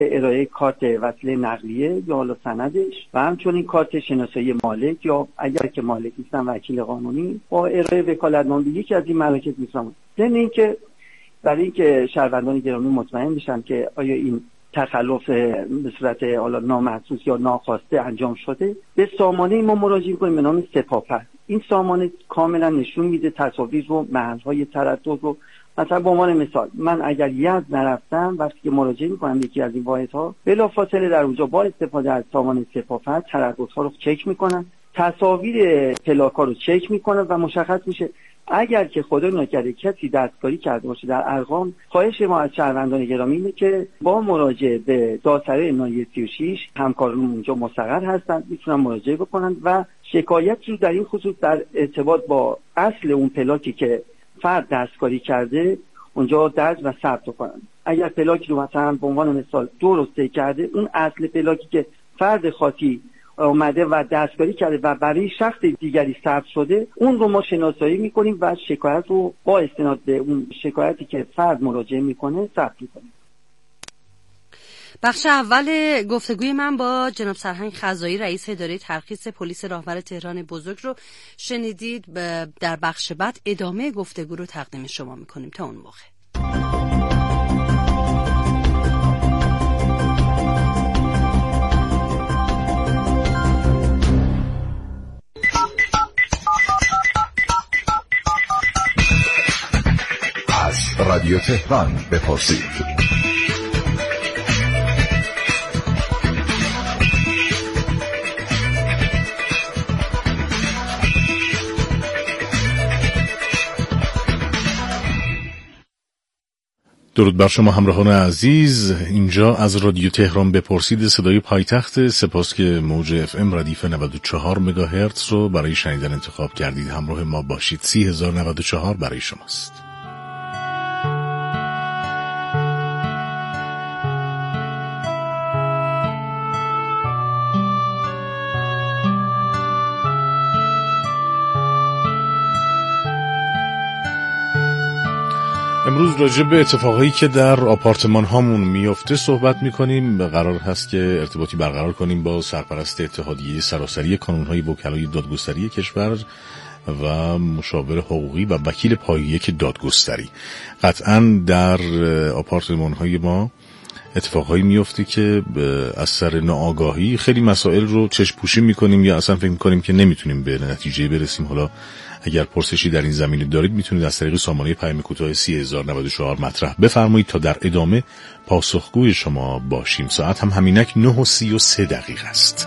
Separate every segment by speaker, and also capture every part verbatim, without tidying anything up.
Speaker 1: ارائه کارت وسیله نقلیه یا حالا سندش و همچنین کارت شناسایی مالک یا اگر که مالک نیستن وکیل قانونی با ارائه وکالتنامه یکی از این مراکز می‌رسن. ضمن اینکه برای اینکه شهروندان گرامی مطمئن بشن که آیا این تخلف به صورت حالا نامحسوس یا ناخواسته انجام شده، به سامانه ما مراجعه کنیم به نام سپاپر. این سامانه کاملا نشون میده تصاویر رو، محل‌های تردد رو. مثلا به عنوان مثال من اگر یزد نرفتم، وقتی که مراجعه میکنم یکی از این واحدها، بلافاصله در اونجا با استفاده از سامانه سپاپر ترددها رو چک میکنن، تصاویر پلاک‌ها رو چک میکنن و مشخص میشه اگر که خدا نکرده کسی دستکاری کرده باشه در ارقام، خواهش ما از شهروندان گرامی اینه که با مراجعه به دادسرای ناحیه سی و شش همکاران اونجا مستقر هستن، میتونن مراجعه بکنن و شکایت رو در این خصوص در ارتباط با اصل اون پلاکی که فرد دستکاری کرده اونجا درج و ثبت کنن. اگر پلاکی رو مثلا به عنوان مثال دو رو سه کرده، اون اصل پلاکی که فرد خاطی اومده و دستکاری کرده و برای شخص دیگری ثبت شده، اون رو ما شناسایی میکنیم و شکایت رو با استناد به اون شکایتی که فرد مراجعه میکنه ثبت میکنیم.
Speaker 2: بخش اول گفتگوی من با جناب سرهنگ خزایی رئیس اداره ترخیص پلیس راهور تهران بزرگ رو شنیدید. در بخش بعد ادامه گفتگو رو تقدیم شما میکنیم. تا اون موقع
Speaker 3: از رادیو تهران بپرسید.
Speaker 4: درود بر شما همراهان عزیز، اینجا از رادیو تهران بپرسید، صدای پایتخت. سپاس که موج اف ام ردیف نود و چهار مگاهرتز رو برای شنیدن انتخاب کردید. همراه ما باشید. سی هزار و نود و چهار برای شماست. امروز راجع به اتفاقایی که در آپارتمان هامون میفته صحبت میکنیم. قرار هست که ارتباطی برقرار کنیم با سرپرست اتحادیه سراسری کانونهای وکلای دادگستری کشور و مشاور حقوقی و وکیل پایه‌یک دادگستری. قطعاً در آپارتمان های ما اتفاقایی میفته که از سر ناآگاهی خیلی مسائل رو چشم پوشی میکنیم یا اصلا فکر میکنیم که نمیتونیم به نتیجه برسیم. حالا اگر پرسشی در این زمینه دارید میتونید از طریق سامانه پیام کوتاه سی هزار و نود و چهار مطرح بفرمایید تا در ادامه پاسخگوی شما باشیم. ساعت هم همینک نه و سی و سه دقیقه است.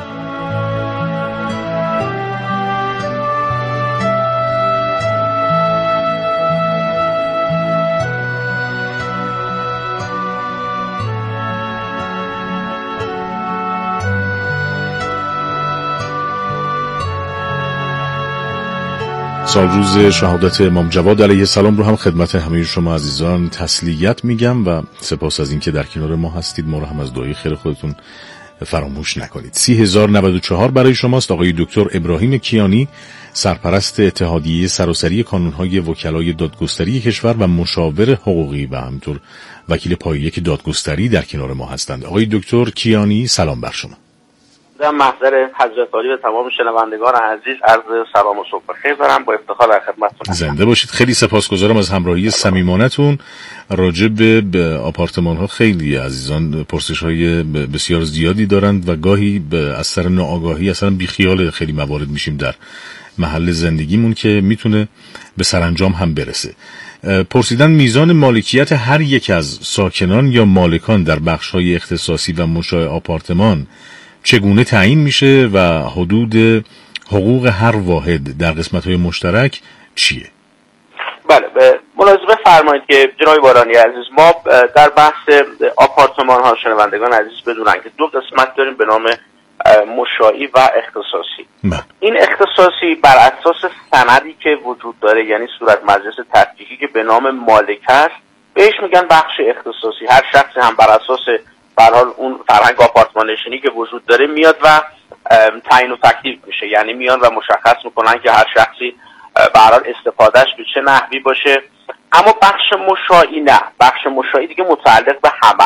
Speaker 4: سال روز شهادت امام جواد علیه السلام رو هم خدمت همه شما عزیزان تسلیت میگم و سپاس از این که در کنار ما هستید. ما رو هم از دعای خیر خودتون فراموش نکنید. سی هزار و نود و چهار برای شماست. آقای دکتر ابراهیم کیانی، سرپرست اتحادیه سراسری کانونهای وکلای دادگستری کشور و مشاور حقوقی و همینطور وکیل پایه‌یک دادگستری در کنار ما هستند. آقای دکتر کیانی سلام بر شما.
Speaker 5: در محضر حضرت عالی و تمام شنوندگان عزیز عرض سلام و صبح بخیر دارم. با افتخار در خدمتتون.
Speaker 4: زنده باشید. خیلی سپاسگزارم از همراهی صمیمانه‌تون. راجع به آپارتمان ها خیلی عزیزان پرسش های بسیار زیادی دارند و گاهی به اثر ناآگاهی اصلا بیخیال خیلی موارد میشیم در محل زندگیمون که میتونه به سرانجام هم برسه. پرسیدن میزان مالکیت هر یک از ساکنان یا مالکان در بخش های اختصاصی و مشاع آپارتمان چگونه تعیین میشه و حدود حقوق هر واحد در قسمت‌های مشترک چیه؟
Speaker 5: بله، ملاحظه فرمایید که جناب بارانی عزیز، ما در بحث آپارتمان ها شنوندگان عزیز بدونن که دو قسمت داریم به نام مشاعی و اختصاصی. من. این اختصاصی بر اساس سندی که وجود داره، یعنی صورت مجلس تفکیکی که به نام مالک است، بهش میگن بخش اختصاصی. هر شخصی هم بر اساس به هر حال اون فرهنگ آپارتمان نشینی که وجود داره میاد و تعیین و تکلیف میشه، یعنی میان و مشخص میکنن که هر شخصی به هر حال استفادهش به چه نحوی باشه. اما بخش مشاعی نه، بخش مشاعی دیگه متعلق به همه.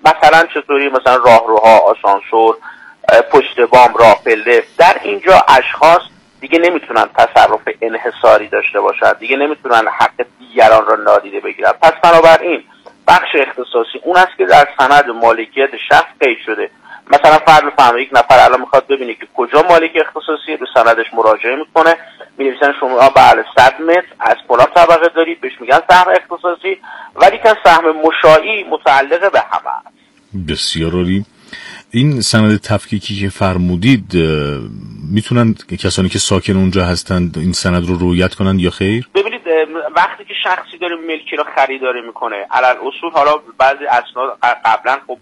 Speaker 5: مثلا چطوری؟ مثلا راهروها، آسانسور، پشت بام، راه پله. در اینجا اشخاص دیگه نمیتونن تصرف انحصاری داشته باشن، دیگه نمیتونن حق دیگران را نادیده بگیرن. پس بنابراین بخش اختصاصی اون است که در سند مالکیت شخص قید شده. مثلا فرض بفرمایید یک نفر الان میخواد ببینه که کجا مالک اختصاصی، رو سندش مراجعه میکنه، می‌نویسن شما بله صد متر از فلان طبقه دارید، بهش میگن سهم اختصاصی، ولی که سهم مشائی متعلق به همه است.
Speaker 4: بسیار عالی. این سند تفکیکی که فرمودید میتونن کسانی که ساکن اونجا هستند این سند رو رعایت کنند یا خیر؟
Speaker 5: ببینید وقتی که شخصی داره ملکی رو خریداری میکنه، علل اصول حالا بعضی اسناد قبلا خب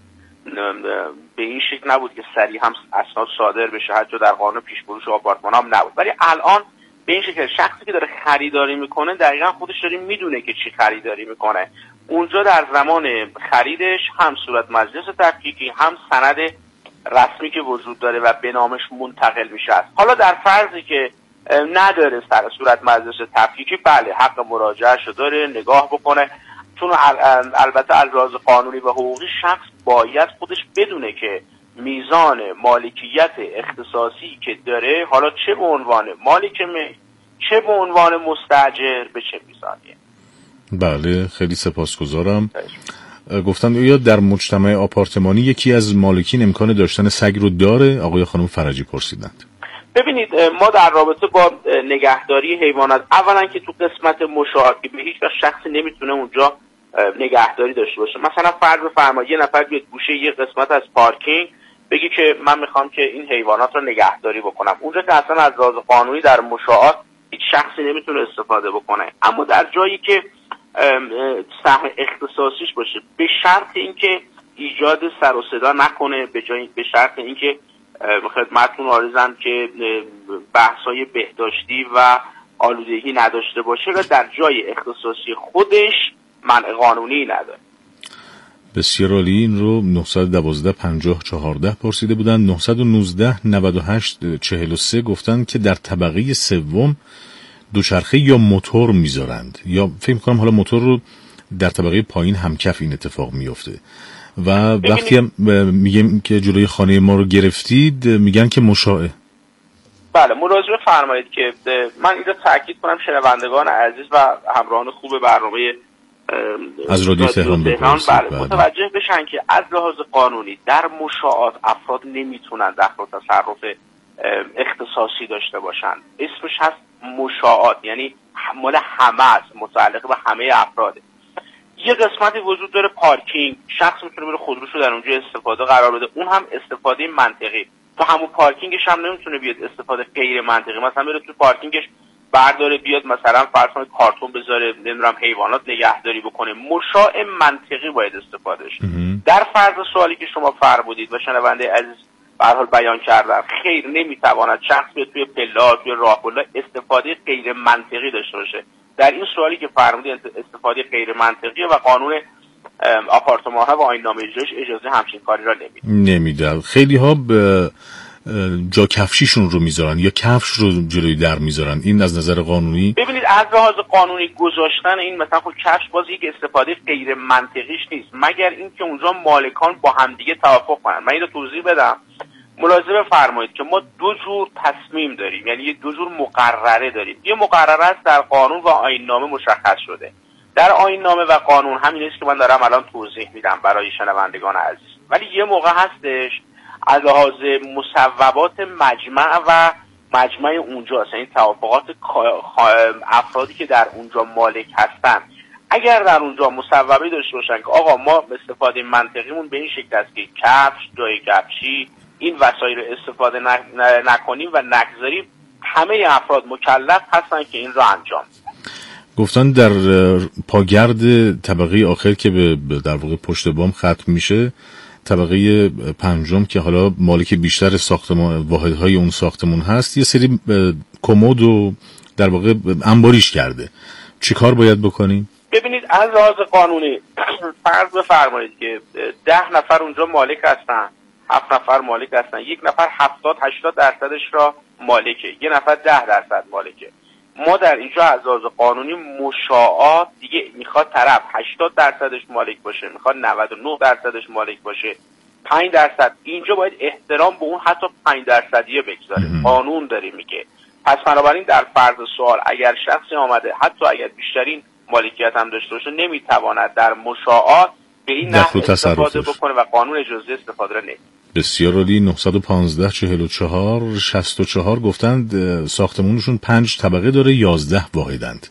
Speaker 5: به این شکل نبود که سریع هم اسناد صادر بشه، حتی در قانون پیش‌فروش آپارتمان هم نبود، ولی الان به این شکل شخصی که داره خریداری میکنه دقیقا خودش داره میدونه که چی خریداری میکنه. اونجا در زمان خریدش هم صورت مجلس تفکیکی هم سند رسمی که وجود داره و به نامش منتقل میشه است. حالا در فرضی که نداره سر صورت مجلس تفکیکی، بله حق مراجعه‌اش داره نگاه بکنه، چون البته از لحاظ قانونی و حقوقی شخص باید خودش بدونه که میزان مالکیت اختصاصی که داره، حالا چه به عنوان مالک ملک چه به عنوان مستاجر، به چه میزانیه.
Speaker 4: بله خیلی سپاسگزارم. گفتن یا در مجتمع آپارتمانی یکی از مالکین امکان داشتن سگ رو داره؟ آقای خانم فرجی پرسیدند.
Speaker 5: ببینید ما در رابطه با نگهداری حیوانات، اولا که تو قسمت مشاهات که به هیچ وجه شخصی نمیتونه اونجا نگهداری داشته باشه. مثلا فرض بفرمایید یه نفر بیاد گوشه یه قسمت از پارکینگ بگی که من میخوام که این حیوانات رو نگهداری بکنم، اونجا که اصلا از لحاظ قانونی در مشاهات هیچ شخصی نمیتونه استفاده بکنه. اما در جایی که سهم اختصاصیش باشه، به شرط اینکه ایجاد سر و صدا نکنه، به جای به شرط اینکه خدمتتون عرضم که بحث‌های بهداشتی و آلودگی نداشته باشه و در جای اختصاصی خودش منع قانونی نداره.
Speaker 4: بسیار عالی. این رو نه یک دو پنجاه چهارده پرسیده بودن. نه یک نه نود و هشت چهل و سه گفتن که در طبقه سوم دوچرخه یا موتور میذارند، یا فکر کنم حالا موتور رو در طبقه پایین همکف این اتفاق میفته و وقتی هم میگیم که جلوی خانه ما رو گرفتید میگن که مشاعه.
Speaker 5: بله مراجعه فرمایید که من اینجا تاکید کنم شنوندگان عزیز و همراهان خوب برنامه
Speaker 4: از رادیو تهران بپرسید
Speaker 5: بله متوجه بشن که از لحاظ قانونی در مشاعات افراد نمیتونن دخل و تصرف اختصاصی داشته باشن. اسمش هست مشاعات، یعنی مال همه است، متعلق به همه افراده. یه قسمتی وجود داره پارکینگ، شخص میتونه بره خودروشو در اونجا استفاده قرار بده، اون هم استفاده منطقی. تو همون پارکینگش هم نمیتونه بیاد استفاده غیر منطقی، مثلا بره تو پارکینگش برداره بیاد مثلا فرض کنید کارتون بذاره، نمیدونم حیوانات نگهداری بکنه. مشاع منطقی باید استفاده شه. در فرض سوالی که شما فرمودید و شنونده عزیز به هر حال بیان کردن، خیر نمیتواند شخص به توی پلا توی راهپلا استفاده غیر منطقی داشته باشه. در این سوالی که فرمودید استفاده غیر منطقی و قانون آپارتمان ها و آیین نامه اجراش اجازه همچین کاری را نمیده.
Speaker 4: نمیده. خیلی ها به جا کفشیشون رو میذارن یا کفش رو جلوی در میذارن. این از نظر قانونی
Speaker 5: ببینید از لحاظ قانونی گذاشتن این مثلا خود کفش باز یک استفاده غیر منطقیش نیست، مگر اینکه اونجا مالکان با همدیگه توافق کنن. من اینو توضیح بدم. ملاحظه بفرمایید که ما دو جور تصمیم داریم، یعنی دو جور مقرره داریم. یه مقرره است در قانون و آیین نامه مشخص شده. در آیین نامه و قانون همین است که من دارم الان توضیح میدم برای شنوندگان عزیز. ولی یه موقع هستش از لحاظ مصوبات مجمع و مجمع اونجاست، یعنی توافقات افرادی که در اونجا مالک هستن، اگر در اونجا مصوبه داشته باشن که آقا ما استفاده منطقیمون به این شکل است که کفش جای کفشی این وسایل رو استفاده نکنیم و نگذاریم، همه افراد مکلف هستن که این رو انجام.
Speaker 4: گفتن در پاگرد طبقه آخر که به در واقع پشت بام ختم میشه، طبقه پنجم که حالا مالک بیشتر ساختمان واحدهای اون ساختمون هست، یه سری کمد و در واقع انباریش کرده. چی کار باید بکنیم؟
Speaker 5: ببینید از لحاظ قانونی فرض بفرمایید که ده نفر اونجا مالک هستن، هفت نفر مالک هستن، یک نفر هفتاد هشتاد درصدش را مالکه، یک نفر ده درصد مالکه. ما در اینجا از لحاظ قانونی مشاعات دیگه میخواد طرف هشتاد درصدش مالک باشه، میخواد نود و نه درصدش مالک باشه، پنج درصد، اینجا باید احترام به اون حتی پنج درصدیه بگذاره. قانون داره میگه. پس بنابراین در فرض سوال اگر شخصی آمده حتی اگر بیشترین مالکیت هم داشته باشه نمیتواند در مشاعات به این نحو استفاده بکنه و قانون اجازه استفاده را نمیده.
Speaker 4: بسیار عالی. نه یک پنج چهل و چهار شصت و چهار گفتند ساختمونشون پنج طبقه داره، یازده واحدند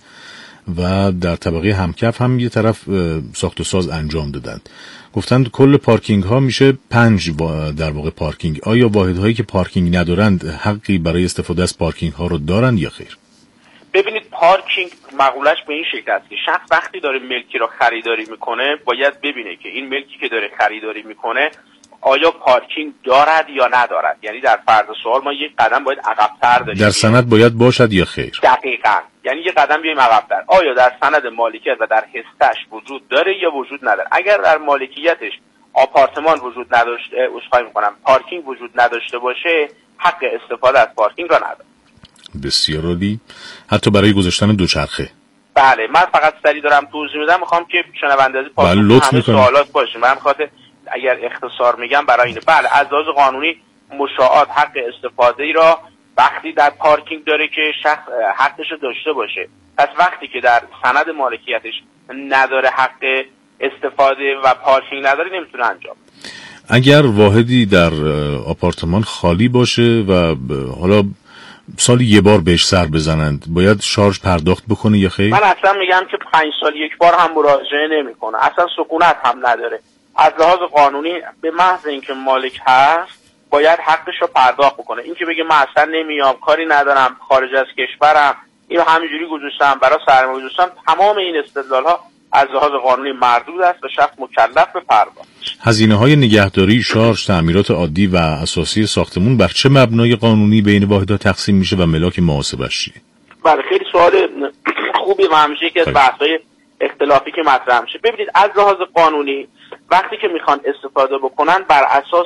Speaker 4: و در طبقه همکف هم یه طرف ساخت و ساز انجام دادند. گفتند کل پارکینگ ها میشه پنج در واقع پارکینگ. آیا واحد هایی که پارکینگ ندارند حقی برای استفاده از پارکینگ ها رو دارند یا خیر؟
Speaker 5: ببینید پارکینگ مقولش به این شکل است که شخص وقتی داره ملکی را خریداری میکنه باید ببینه که این ملکی که داره خریداری میکنه آیا پارکینگ دارد یا ندارد. یعنی در فرض سوال ما یک قدم باید عقب‌تر داریم.
Speaker 4: در سند باید باشد یا خیر؟
Speaker 5: دقیقاً. یعنی یک قدم بیایم عقب‌تر. آیا در سند مالکیت و در حصه‌اش وجود داره یا وجود نداره؟ اگر در مالکیتش آپارتمان وجود نداشته، عذرخواهی می‌کنم، پارکینگ وجود نداشته باشه، حق استفاده از پارکینگ را نداره.
Speaker 4: بسیار عالی. حتی برای گذاشتن دوچرخه.
Speaker 5: بله، من فقط سری دارم توضیح میدم، میخوام که شنونده از پاسخ همه سوالات باشه. من خاطر اگر اختصار میگم برای اینه. بله، از لحاظ قانونی مشاعات حق استفاده ای را وقتی در پارکینگ داره که شخص حقش داشته باشه. پس وقتی که در سند مالکیتش نداره حق استفاده و پارکینگ نداره نمیتونه انجام.
Speaker 4: اگر واحدی در آپارتمان خالی باشه و حالا سالی یه بار بهش سر بزنند باید شارژ پرداخت بکنه یا خیر؟
Speaker 5: من اصلا میگم که پنج سال یک بار هم مراجعه نمیکنه، اصلا سکونت هم نداره. از لحاظ قانونی به محض اینکه مالک هست باید حقش رو پرداخت بکنه. این که بگه من اصلا نمیام، کاری ندارم، خارج از کشورم، اینو همینجوری گذاشتم برای سرمایه گذاشتم، تمام این استدلال ها از لحاظ قانونی مردود است و شخص مکلف به پرداخت.
Speaker 4: هزینه های نگهداری، شارژ، تعمیرات عادی و اساسی ساختمون بر چه مبنای قانونی بین واحدها تقسیم میشه و ملاک محاسبه‌اش چیه؟
Speaker 5: بله، خیلی سوال خوبی و همیشه که از بحث‌های اختلافی که مطرح میشه. ببینید از لحاظ قانونی وقتی که میخوان استفاده بکنن بر اساس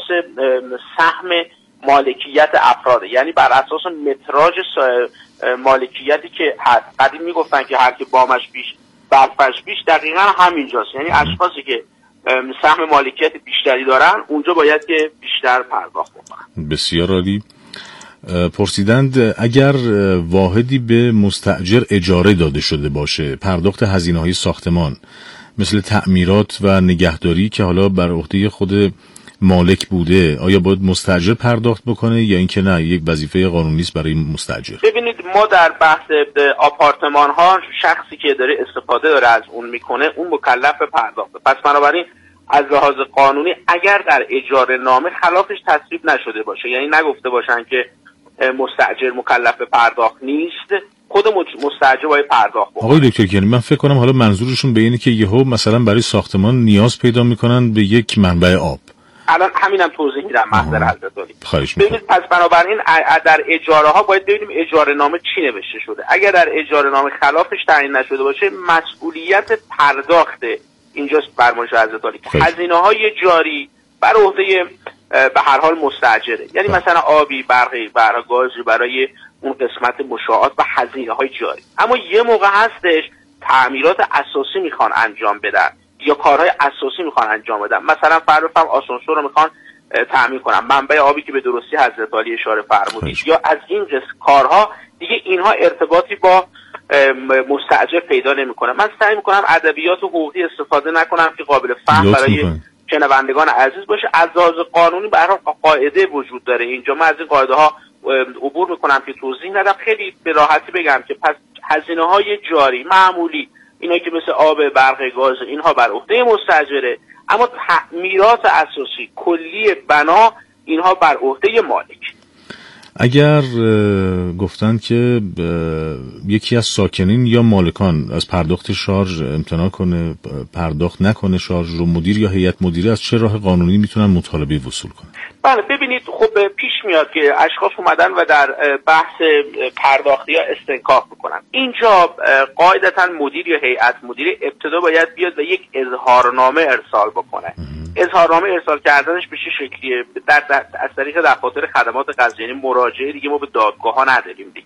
Speaker 5: سهم مالکیت افراده، یعنی بر اساس متراژ مالکیتی که هست. قدیم میگفتن که هر که بامش بیش برفش بیش، دقیقا همینجاست. یعنی اشخاصی که سهم مالکیت بیشتری دارن اونجا باید که بیشتر پرداخت بکنن.
Speaker 4: بسیار عالی. پرسیدند اگر واحدی به مستاجر اجاره داده شده باشه پرداخت هزینه‌های ساختمان مثل تعمیرات و نگهداری که حالا بر عهده خود مالک بوده آیا باید مستاجر پرداخت بکنه یا اینکه نه یک وظیفه قانونی است برای مستاجر؟
Speaker 5: ببینید ما در بحث آپارتمان ها شخصی که داره استفاده داره از اون میکنه اون مکلف به پرداخته. پس بنابراین از لحاظ قانونی اگر در اجاره نامه خلافش تصویب نشده باشه، یعنی نگفته باشن که مستاجر مکلف به پرداخت نیست، خود مستاجر باید پرداخت بکنه. آقای
Speaker 4: دکتر یعنی من فکر کنم حالا منظورشون به اینه که یهو مثلا برای ساختمان نیاز پیدا میکنن به یک منبع آب.
Speaker 5: الان همینم توضیح میدم محضر حضرت عالی.
Speaker 4: خواهش
Speaker 5: می‌کنم. ببینید پس بنابراین در اجاره ها باید ببینیم اجاره نامه چی نوشته شده. اگر در اجاره نامه خلافش تعیین نشده باشه مسئولیت پرداخت اینجاست فرمایش حضرت عالی. هزینه‌های جاری بر عهده به هر حال مستاجره. یعنی مثلا آبی، برقی، برق، گازی برای اون قسمت مشاعات و هزینه‌های جاری. اما یه موقع هستش تعمیرات اساسی میخوان انجام بدن یا کارهای اساسی میخوان انجام بدن. مثلا فرض بفرمایید آسانسور رو میخوان تعمیر کنن، منبع آبی که به درستی حضرت عالی اشاره فرمودید، یا از این قسم کارها دیگه اینها ارتباطی با مستاجر پیدا نمیکنه. من سعی میکنم ادبیات حقوقی استفاده نکنم که قابل فهم برای شنوندگان عزیز باشه. از لحاظ قانونی به هر حال قاعده وجود داره اینجا. من از این قاعده ها عبور میکنم که توضیح ندم. خیلی به راحتی بگم که پس هزینه‌های جاری معمولی اینا که مثل آب، برق، گاز اینها بر عهده مستاجره، اما تعمیرات اساسی کلی بنا اینها بر عهده مالک.
Speaker 4: اگر گفتن که یکی از ساکنین یا مالکان از پرداخت شارژ امتناع کنه، پرداخت نکنه شارژ رو، مدیر یا هیئت مدیره از چه راه قانونی میتونن مطالبه وصول کنن؟
Speaker 5: بله ببینید خب پیش میاد که اشخاص اومدن و در بحث پرداختی ها استنکاف بکنن. اینجا قاعدتا مدیر یا هیئت مدیره ابتدا باید بیاد و یک اظهارنامه ارسال بکنه. اظهارنامه ارسال کردنش به چه شکلیه؟ در از طریق دفاتر خدمات قضایی، یعنی مراجعه دیگه ما به دادگاه ها نداریم دیگه.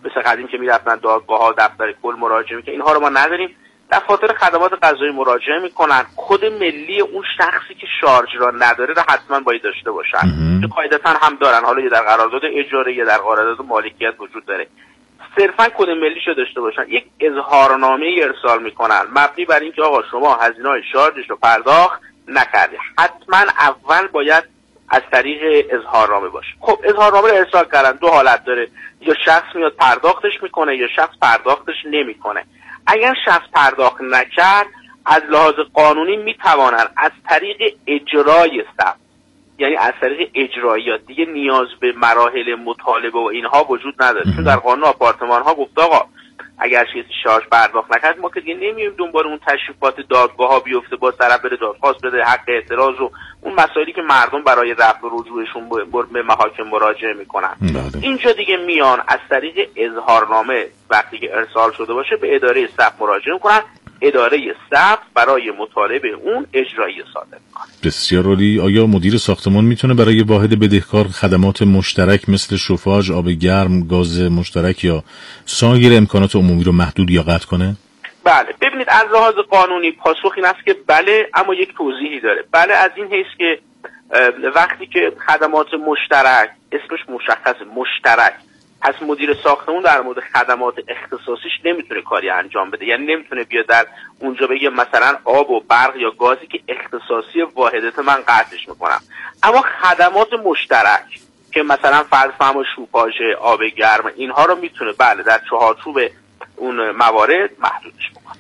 Speaker 5: مثل قدیم که میرفتن دادگاه‌ها، دفتر کل مراجعه میکنن. اینها رو ما نداریم. دفاتر خدمات قضایی مراجعه میکنن. کد ملی اون شخصی که شارژ را نداره را حتما باید داشته باشن که قاعدتا هم دارن، حالا یه در قرارداد اجاره یا در قرارداد مالکیت وجود داره. صرفا کد ملیشو داشته باشن. یک اظهارنامه ارسال میکنن مبنی بر اینکه آقا شما هزینه‌های شارژش رو پرداخت نکردی. حتما اول باید از طریق اظهارنامه باشه. خب اظهارنامه رو ارسال کردن، دو حالت داره، یا شخص میاد پرداختش میکنه یا شخص پرداختش نمیکنه. اگر شخص پرداخت نکرد از لحاظ قانونی میتوانن از طریق اجرای ثبت، یعنی از طریق اجرایات، دیگه نیاز به مراحل مطالبه و اینها وجود نداره، چون در قانون آپارتمان ها گفت آقا اگر کسی شارژ پرداخت نکرد ما که دیگه نمیایم دنبال اون تشریفات دادگاه ها بیفته، با طرف بره دادخواست بده، حق اعتراض و اون مسائلی که مردم برای رفع و رجوعشون به محاکم مراجعه میکنن. اینجا دیگه میان از طریق اظهارنامه وقتی که ارسال شده باشه به اداره ثبت مراجعه میکنن، اداره ثبت برای مطالبه اون اجرایی صادر میکنه.
Speaker 4: بسیار عالی. آیا مدیر ساختمان میتونه برای واحد بدهکار خدمات مشترک مثل شوفاژ، آب گرم، گاز مشترک یا سایر امکانات عمومی رو محدود یا قطع کنه؟
Speaker 5: بله، ببینید از لحاظ قانونی پاسخ این است که بله، اما یک توضیحی داره. بله از این حیث که وقتی که خدمات مشترک، اسمش مشخص مشترک، پس مدیر ساختمون در مورد خدمات اختصاصیش نمیتونه کاری انجام بده. یعنی نمیتونه بیاد در اونجا بگه مثلا آب و برق یا گازی که اختصاصی واحدت من قطعش میکنم. اما خدمات مشترک که مثلا فرض فرما شوفاژ، آب گرم، اینها رو میتونه بله در چهارچوب اون موارد محدودش بکنه.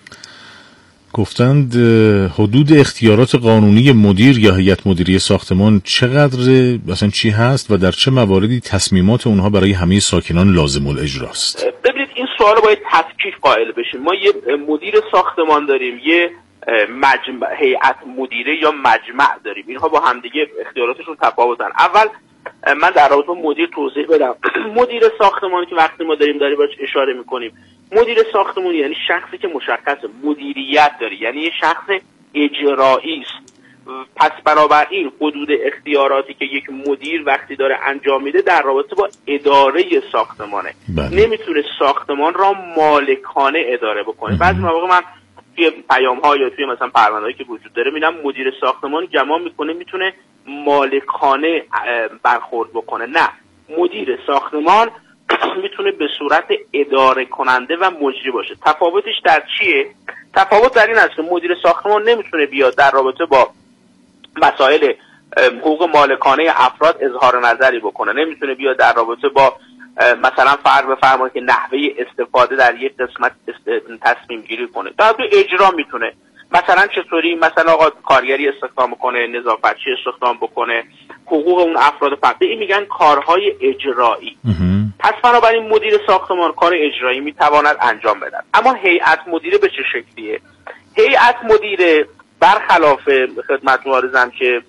Speaker 4: گفتند حدود اختیارات قانونی مدیر یا هیئت مدیره ساختمان چقدر، مثلا چی هست و در چه مواردی تصمیمات اونها برای همه ساکنان لازم الاجراست؟
Speaker 5: ببینید این سوال باید تفکیک قائل بشیم. ما یه مدیر ساختمان داریم، یه مجمع، هیئت مدیره یا مجمع داریم. اینها با همدیگه اختیاراتشون تفاوتن. اول من در رابطه با مدیر توضیح بدم. مدیر ساختمانی که وقتی ما داریم داریم بهش اشاره میکنیم، مدیر ساختمانی یعنی شخصی که مشخص مدیریت داره، یعنی یه شخص اجرایی است. پس بنابراین حدود اختیاراتی که یک مدیر وقتی داره انجام میده در رابطه با اداره ساختمانه. بله. نمیتونه ساختمان را مالکانه اداره بکنه. بعضی مواقع من توی پیام ها یا توی مثلا پرونده‌ای که وجود داره میبینم مدیر ساختمان گمان میکنه میتونه مالکانه برخورد بکنه. نه، مدیر ساختمان میتونه به صورت اداره کننده و مجری باشه. تفاوتش در چیه؟ تفاوت در این است که مدیر ساختمان نمیتونه بیاد در رابطه با مسائل حقوق مالکانه افراد اظهار نظری بکنه، نمیتونه بیاد در رابطه با مثلا فرض بفرمایید که نحوه استفاده در یک قسمت تصمیم گیری کنه. در دو اجرا میتونه، مثلا چطوری مثلا آقا کارگری استخدام کنه، نظافتچی استخدام بکنه، حقوق اون افراد فقط، این میگن کارهای اجرایی. پس بنابراین مدیر ساختمان کار اجرایی میتواند انجام بدن. اما هیئت مدیره به چه شکلیه؟ هیئت مدیره برخلاف خدمتتون عرضم که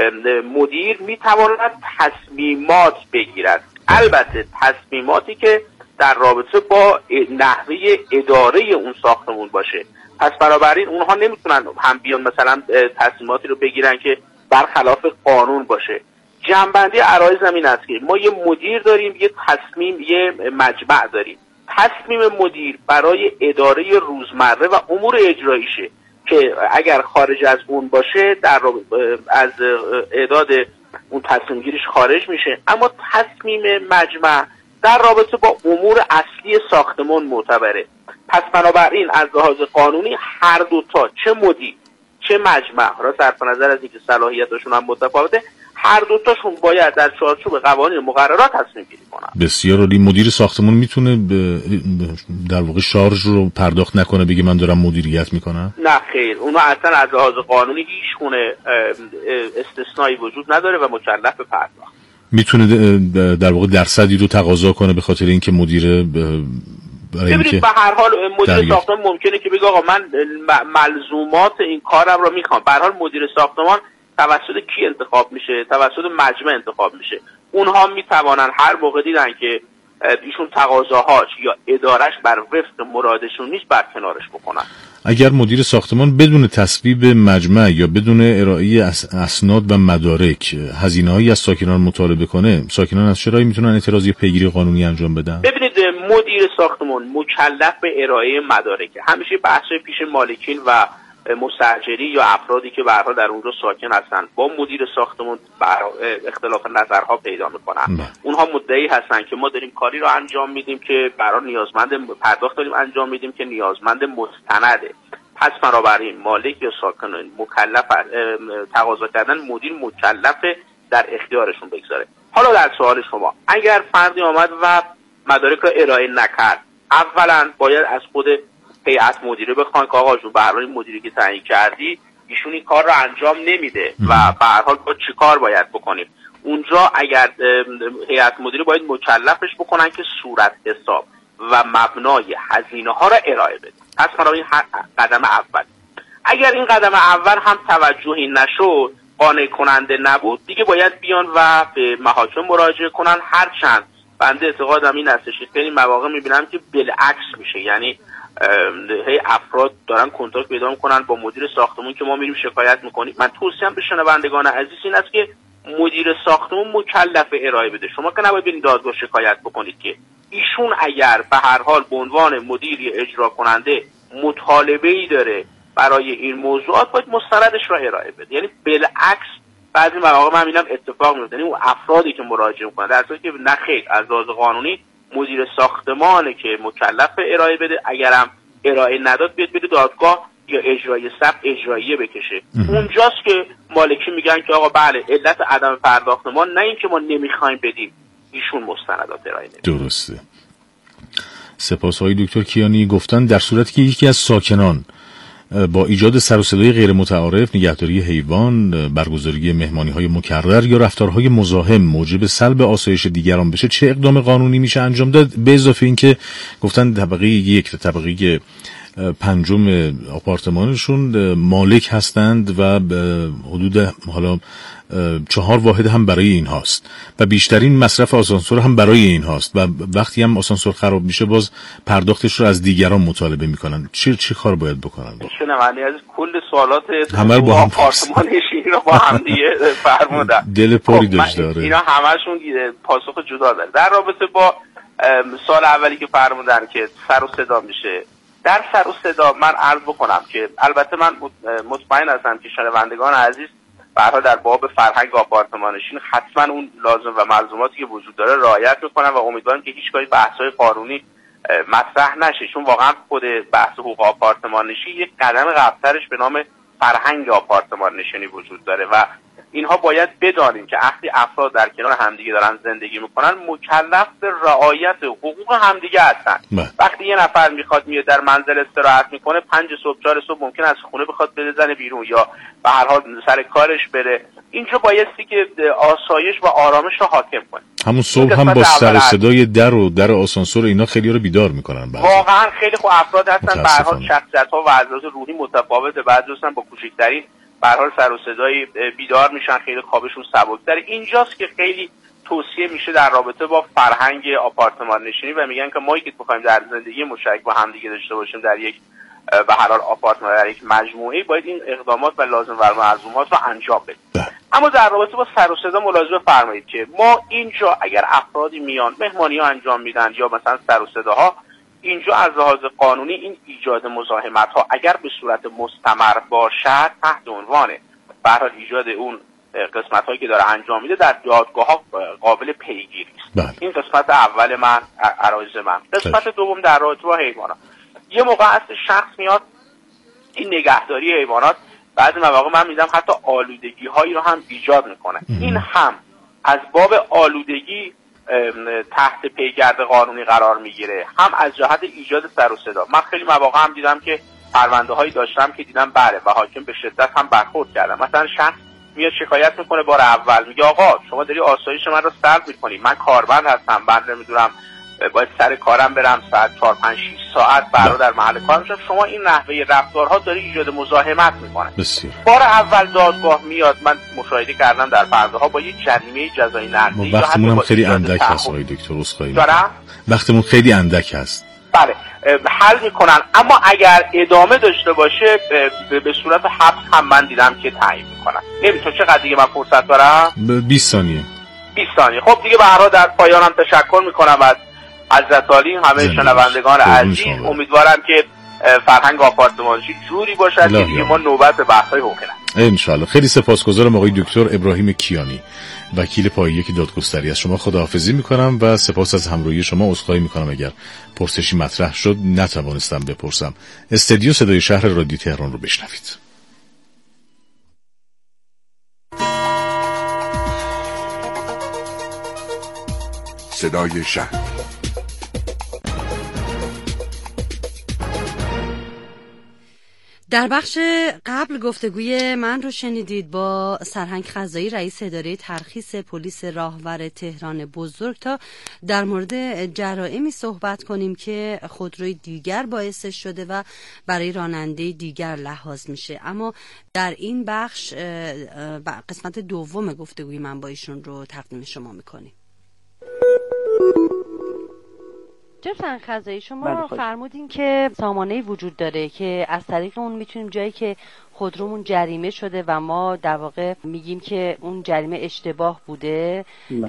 Speaker 5: مدیر میتواند تصمیمات بگیرد، البته تصمیماتی که در رابطه با نحوه اداره اون ساختمون باشه. پس بنابراین اونها نمیتونن هم بیان مثلا تصمیماتی رو بگیرن که برخلاف قانون باشه. جنبندی عرایض این است که ما یه مدیر داریم، یه تصمیم، یه مجمع داریم. تصمیم مدیر برای اداره روزمره و امور اجراییشه که اگر خارج از اون باشه در از اعداد اون تصمیم گیریش خارج میشه. اما تصمیم مجمع در رابطه با امور اصلی ساختمان معتبره. پس بنابراین از لحاظ قانونی هر دوتا، چه مدیر چه مجمع، را صرف نظر از اینکه صلاحیتشون هم متفاوته، هر دوتاشون باید در چارچوب قوانین مقررات تصمیم گیری کنن.
Speaker 4: بسیار عالی. مدیر ساختمان میتونه در واقع شارژ رو پرداخت نکنه بگه من دارم مدیریت میکنم؟
Speaker 5: نه خیر، اونها اصلا از لحاظ قانونی هیچ گونه استثنایی وجود نداره و مکلف به پرداخت.
Speaker 4: میتونه در واقع درصدی رو تقاضا کنه به خاطر اینکه مدیر
Speaker 5: ببینید به هر حال مدیر ساختمان ممکنه که بگه آقا من ملزومات این کارم رو میخوام. به هر حال مدیر ساختمان توسط کی انتخاب میشه؟ توسط مجمع انتخاب میشه. اونها میتوانن هر موقع دیدن که ایشون تقاضاهاش یا ادارش بر وفق مرادشون نیست برکنارش بکنن.
Speaker 4: اگر مدیر ساختمان بدون تصویب مجمع یا بدون ارائه اسناد و مدارک هزینه‌هایی از ساکنان مطالبه کنه، ساکنان از چه راهی میتونن اعتراضی پیگیری قانونی انجام بدن؟
Speaker 5: ببینید، مدیر ساختمان مکلف به ارائه مدارک. همیشه بحث پیش مالکین و مستاجری یا افرادی که به هر حال در اونجا ساکن هستن با مدیر ساختمان اختلاف نظرها پیدا میکنن. اونها مدعی هستن که ما داریم کاری رو انجام میدیم که برای نیازمند پرداخت داریم انجام میدیم که نیازمند مستنده. پس بنابراین مالک یا ساکنان مکلف تقاضا کردن، مدیر مکلف در اختیارشون بگذاره. حالا در سوال شما، اگر فردی آمد و مدارک رو ارائه نکرد، اولا باید از خود هیئت مدیره بخوان که آقا جون به هر حال مدیری که تعیین کردی ایشون این کار رو انجام نمیده و به هر حال با چی کار باید بکنیم. اونجا اگر هیئت مدیره باید مکلفش بکنن که صورت حساب و مبنای هزینه ها را ارائه بده. پس این قدم اول. اگر این قدم اول هم توجهی نشد، قانع کننده نبود، دیگه باید بیان و به محاکم مراجعه کنن. هرچند بنده اعتقادم این هستش که خیلی مواقع میبینم که بالعکس میشه، یعنی هی افراد دارن کنتاکت پیدا میکنن با مدیر ساختمون که ما میریم شکایت میکنیم. من توصیه‌ام به شنوندگان عزیز این است که مدیر ساختمون مکلف ارائه بده. شما که نباید برید دادگاه شکایت بکنید که ایشون اگر به هر حال به عنوان مدیر اجرا کننده مطالبه‌ای داره برای این موضوعات، باید مستندش را ارائه بده. یعنی بالعکس بعضی مواقع من میبینم اتفاق میفته، یعنی اون افرادی که مراجعه میکنن در صورتی که نه خیر، از لحاظ قانونی مدیر ساختمانه که مکلف ارائه بده، اگرم ارائه نداد بیاد بده دادگاه یا اجرایی ثبت اجراییه بکشه. اونجاست که مالکی میگن که آقا بله علت عدم پرداخت ما نه این که ما نمیخوایم بدیم، ایشون مستندات ارائه نمیده.
Speaker 4: درسته. سپاس های دکتر کیانی. گفتن در صورتی که یکی از ساکنان با ایجاد سر و صدای غیر متعارف، نگهداری حیوان، برگزاری مهمانی‌های مکرر یا رفتارهای مزاحم موجب سلب آسایش دیگران بشه، چه اقدام قانونی میشه انجام داد؟ به اضافه این که گفتن طبقه یک تا طبقه پنجم آپارتمانشون مالک هستند و حدود حالا چهار واحد هم برای این هاست و بیشترین مصرف آسانسور هم برای این هاست و وقتی هم آسانسور خراب میشه باز پرداختش رو از دیگران مطالبه میکنن. چه چه کار باید بکنن؟
Speaker 5: شنونده از کل سوالات
Speaker 4: همه رو با هم
Speaker 5: آپارتمانشین رو با هم دیگه فرمودن.
Speaker 4: دل پری داشت داره.
Speaker 5: اینا همشون پاسخ جدا داره. در رابطه با سال اولی که فرمودن که سر و صدا میشه، در سر و صدا من عرض بکنم که البته من مطمئن هستم که شنوندگان عزیز به هر حال در باب فرهنگ آپارتمانشین حتما اون لازم و ملزوماتی که وجود داره رعایت میکنن و امیدوارم که هیچ گاهی بحث‌های قانونی مطرح نشه، چون واقعا خود بحث حقوق آپارتمانشین یک قدم قبل‌ترش به نام فرهنگ آپارتمانشینی وجود داره و اینها باید بدانیم که وقتی افراد در کنار همدیگه دارن زندگی میکنن مکلف به رعایت حقوق همدیگه هستن. وقتی یه نفر میخواد میاد در منزل استراحت میکنه، پنج صبح چهار صبح ممکن از خونه بخواد بزنه بیرون یا به هر حال سر کارش بره، اینجا بایستی که آسایش و آرامش رو حاکم کنه.
Speaker 4: همون صبح هم با سر صدای در و در آسانسور اینا خیلی رو بیدار میکنن.
Speaker 5: واقعا خیلی خوب افراد هستن به هر حال شخصیت‌ها و اعضای روحی متفاوته، بعضی هستن با کوچکترین به هر حال سر و صدای بیدار میشن، خیلی خوابشون سبک‌تره. اینجاست که خیلی توصیه میشه در رابطه با فرهنگ آپارتمان نشینی و میگن که ما که بخوایم در زندگی مشترک با هم دیگه داشته باشیم در یک به هر حال آپارتمان، در یک مجموعه، باید این اقدامات و لازم و ملزومات رو انجام بدیم. اما در رابطه با سر و صدا ملاحظه فرمایید که ما اینجا اگر افرادی میان مهمانی‌ها انجام میدن یا مثلا سر و صداها، اینجا از لحاظ قانونی این ایجاد مزاحمت ها اگر به صورت مستمر باشد تحت عنوان به هر حال ایجاد اون قسمت هایی که داره انجام میده در دادگاه ها قابل پیگیری است. این قسمت اول من عرایض من. قسمت دوم در رابطه با حیوانات، یه موقع هست شخص میاد این نگهداری حیوانات بعضی مواقع من میدم حتی آلودگی هایی رو هم ایجاد میکنه. این هم از باب آلودگی تحت پیگرد قانونی قرار میگیره، هم از جهت ایجاد سر و صدا. من خیلی مواقع هم دیدم که پرونده هایی داشتم که دیدم بله و حاکم به شدت هم برخورد کردم. مثلا شخص میاد شکایت میکنه بار اول، میگه آقا شما داری آسایش من رو سلب میکنی، من کارمند هستم، من نمیدونم باید سر کارم برم ساعت چهار پنج شش ساعت برای در محل کار میشم، شما این نحوه رفتارها داری ایجاد مزاحمت میکنه. بار اول دادگاه میاد، من مشاهده کردم در پرونده ها با یه جریمه جزایی نقدی.
Speaker 4: وقتمون هم خیلی اندک هست آقای دکتر، اسخای میکنم وقتمون خیلی اندک هست.
Speaker 5: بله حل میکنن، اما اگر ادامه داشته باشه به صورت حبس هم من دیدم که تعیین میکنن. نمیتون چقدر دیگه من فرصت دارم؟
Speaker 4: بیست ثانیه.
Speaker 5: بیست ثانیه. خب دیگه به هر حال در پایانم تشکر میکنم از حضرت عالی، همه شنوندگان عزیز. امیدوارم که فرهنگ آپارتمانشی جوری باشد که دیگه ما نوبت به بحث‌های حقوقی نداریم.
Speaker 4: ان شاء الله. خیلی سپاسگزارم آقای دکتر ابراهیم کیانی، وکیل پایه یک دادگستری. از شما خداحافظی میکنم و سپاس از همراهی شما. عذرخواهی میکنم اگر پرسشی مطرح شد نتوانستم بپرسم. استودیو صدای شهر رادیو تهران رو بشنوید.
Speaker 3: صدای شهر.
Speaker 2: در بخش قبل گفتگوی من رو شنیدید با سرهنگ خزایی، رئیس اداره ترخیص پلیس راهور تهران بزرگ، تا در مورد جرائمی صحبت کنیم که خودروی دیگر باعث شده و برای راننده دیگر لحاظ میشه. اما در این بخش قسمت دوم گفتگوی من با ایشون رو تقدیم شما میکنیم. جناب سرهنگ خزایی، شما فرمودین که سامانه‌ای وجود داره که از طریق اون میتونیم جایی که خودرومون جریمه شده و ما در واقع میگیم که اون جریمه اشتباه بوده،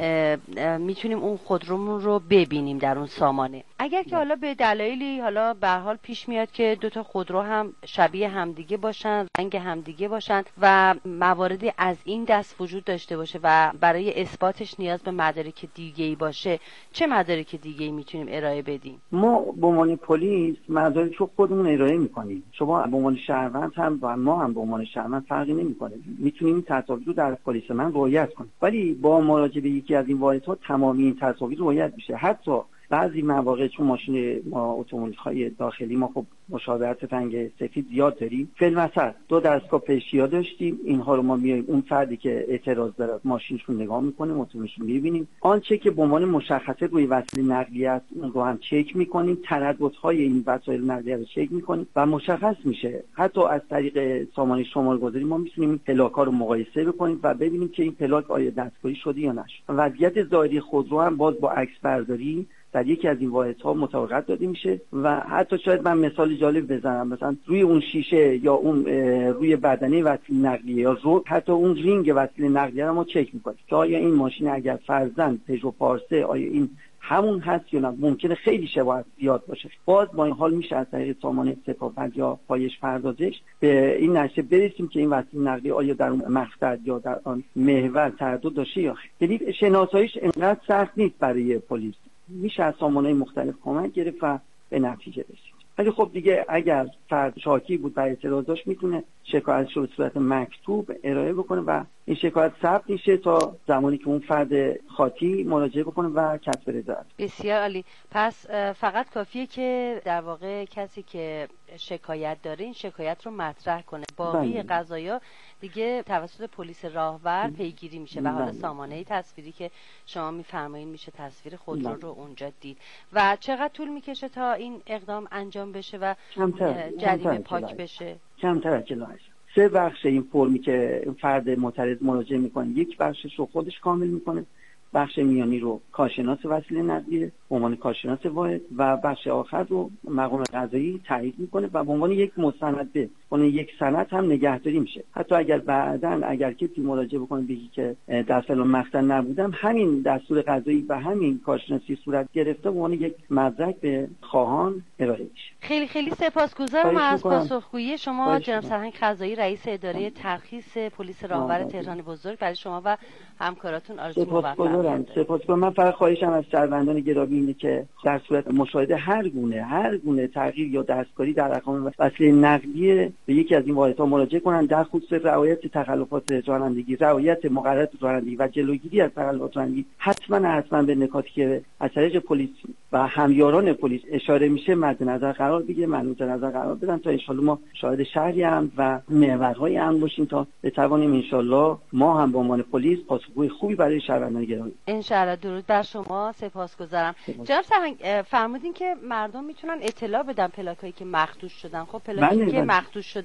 Speaker 2: میتونیم اون خودرومون رو ببینیم در اون سامانه. اگر که حالا به دلایلی حالا به هر حال پیش میاد که دو تا خودرو هم شبیه همدیگه باشن، رنگ همدیگه باشن و مواردی از این دست وجود داشته باشه و برای اثباتش نیاز به مدارک دیگه‌ای باشه، چه مدارک دیگه‌ای میتونیم ارائه بدیم؟
Speaker 1: ما به عنوان پلیس مدارک رو خودمون ارائه میکنیم. شما به عنوان شهروند هم و ما هم به عنوان شهروند فرقی نمیکنه، میتونیم این تصاویر رو در پلیس من رعایت کنیم، ولی با مراجعه به یکی از این واحدها تمامی این تصاویر رعایت میشه. حتی بعضی مواقع چون ماشین ما اتومبیل‌های داخلی ما خب مشابهت رنگ سفید زیاد داریم، فیلمسر دو دستگاه پیشیا داشتیم، اینها رو ما میایم اون فردی که اعتراض داره ماشینشون نگاه میکنیم، اتومبیلشون میبینیم، آنچه که به عنوان مشخصه روی وسیله نقلیه است اون رو هم چک میکنیم، ترددهای این وسایل نقلیه رو چک میکنیم و مشخص میشه. حتی از طریق سامانه شماره‌گذاری ما میتونیم این پلاک‌ها رو مقایسه بکنیم و ببینیم که این پلاک آیا دستکاری شده یا نشده. وضعیت ظاهری خودرو هم باز با عکس برداری در یکی از این واحدها مطابقت داده میشه و حتی شاید من مثال جالب بزنم، مثلا روی اون شیشه یا اون روی بدنه وسیله نقلیه یا رو حتی اون رینگ وسیله نقلیه رو ما چک میکنیم که آیا این ماشین اگر فرضاً پژو پارسه آیا این همون هست یا نه. ممکنه خیلی شباهت زیاد باشه. باز با این حال میشه از طریق سامانه سپاپد یا پایش پردازش به این نتیجه برسیم که این وسیله نقلیه آیا در اون مقصد یا در آن محور تردد داشته یا خیر. یعنی شناساییش انقدر سخت نیست برای پلیس، میشه از سامانه‌های مختلف کمک گرفت و به نتیجه رسید. ولی خب دیگه اگر فرد شاکی بود و اعتراض داشت میتونه شکایتش رو به صورت مکتوب ارائه بکنه و این شکایت ثبت میشه تا زمانی که اون فرد خاطی مراجعه بکنه و کسب رضایت.
Speaker 2: بسیار عالی. پس فقط کافیه که در واقع کسی که شکایت داره این شکایت رو مطرح کنه، باقی قضایا دیگه توسط پلیس راهور پیگیری میشه و حالا سامانه تصویری که شما میفرمایید میشه تصویر خودرو رو اونجا دید. و چقدر طول میکشه تا این اقدام انجام بشه و جریمه پاک بشه؟
Speaker 1: کمتر از چهل سه بخش این فرمی که فرد معترض مراجعه میکنه، یک بخشش رو خودش کامل میکنه، بخش میانی رو کارشناس وسیله نقلیه به عنوان کارشناس واحد و بخش آخر رو مقام قضایی تایید میکنه و به عنوان یک مستند به عنوان یک سند هم نگهداری میشه. حتی اگر بعداً اگر کسی مراجعه بکنه بگی که در فلان مقطع نبودم، همین دستور قضایی و همین کارشناسی صورت گرفته به عنوان یک مدرک به خواهان ارائه میشه.
Speaker 2: خیلی خیلی سپاسگزارم از پاسخگویی شما جناب سرهنگ خزایی، رئیس اداره ترخیص پلیس راهور تهران بزرگ. برای شما و همکاراتون آرزوی موفقیت.
Speaker 1: سپاسگزارم. من فقط خواهشم از شهروندان گرامی اینه که در صورت مشاهده هر گونه هر گونه تغییر یا دستکاری در رقم وسیله نقلیه به یکی از این واحدها مراجعه کنند، در خصوص رعایت تخلفات رانندگی، رعایت مقررات رانندگی و جلوگیری از تخلفات رانندگی. حتما حتما به نکاتی که از طریق پلیس و همیاران پلیس اشاره میشه مد نظر قرار بگیره، مد نظر قرار بدن تا ان شاءالله ما شاهد شهری هم و محورهای هم باشیم تا بتوانیم ان شاءالله ما هم به عنوان پلیس پاسخگوی خوبی برای شهروندان گرامی.
Speaker 2: ان شاءالله. درود بر شما، سپاسگزارم. جناب سرهنگ فرمودین که مردم میتونن اطلاع بدن پلاکایی که مخدوش شدن. خب پلاکی که مخدوش شده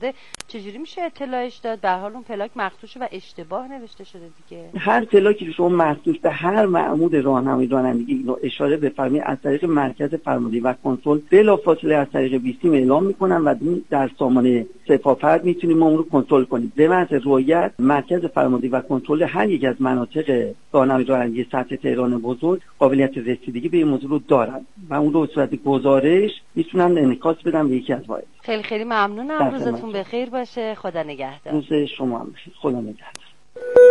Speaker 2: چجوری میشه اطلاعش داد؟ به هر حال اون پلاک مخدوشه و اشتباه نوشته شده دیگه.
Speaker 1: هر پلاکی که شما مخدوش به هر معمول راهنمایی رانندگی اینو اشاره بفرمایید از طریق مرکز فرماندهی و کنترل بلافاصله از طریق بیستیم اعلام میکنن و در سامانه سپاهفرد میتونیم ما اون رو کنترل کنیم. به محض رعایت مرکز فرماندهی و کنترل هر یک از مناطق راهنمایی رانندگی سطح تهران بزرگ قابلیت رسیدگی به این موضوع رو دارن و اون رو به صورت گزارش میتونن انعکاس بدن به یکی از واحد.
Speaker 2: خیلی خیلی ممنونم. روزتون بخیر باشه. خدا نگهدار.
Speaker 1: روز شما هم بخیر. خدا نگهدار.